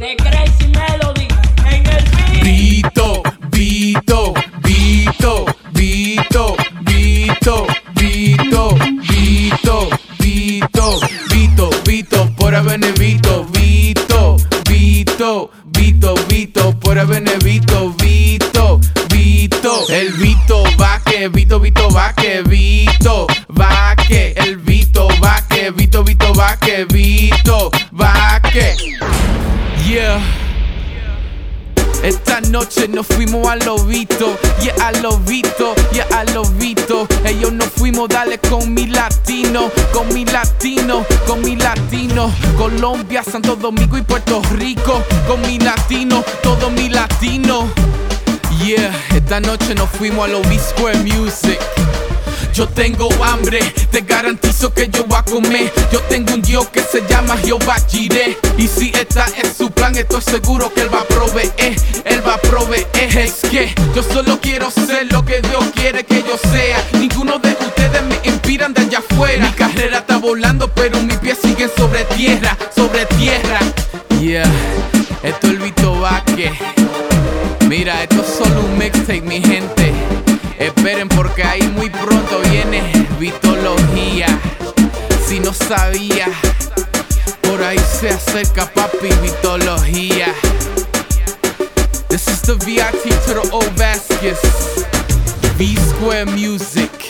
de Crazy Melody en el beat. Vito, Vito, Vito, Vito, Vito, Vito, Vito, Vito, Vito, Vito, por haber Vito, Vito, Vito, Vito, Vito, por haber Vito, Vito, Vito, el Vito Vaque, Vito, Vito Vaque, Vito Vaque, el Vito Vaque, Vito, Vito Vaque, Vito Vaque. Yeah. Esta noche nos fuimos a Lobito, yeah, a Lobito, yeah, a Lobito. Ellos nos fuimos, dale con mi latino, con mi latino, con mi latino. Colombia, Santo Domingo y Puerto Rico, con mi latino, todo mi latino. Yeah, esta noche nos fuimos a Lobby Square Music. Yo tengo hambre, te garantizo que yo voy a comer. Yo tengo un Dios que se llama Jehová Jireh. Y si esta es su plan, estoy seguro que Él va a proveer. Él va a proveer. Es que yo solo quiero ser lo que Dios quiere que yo sea. Ninguno de ustedes me inspiran de allá afuera. Mi carrera está volando, pero mis pies siguen sobre tierra, sobre tierra. Yeah, esto es el Vito Vaque. Mira, esto es solo un mixtape, mi gente. Esperen porque ahí muy pronto viene Vitología. Si no sabía, por ahí se acerca papi Vitología. This is the VIP to the old Vasquez, V Square Music.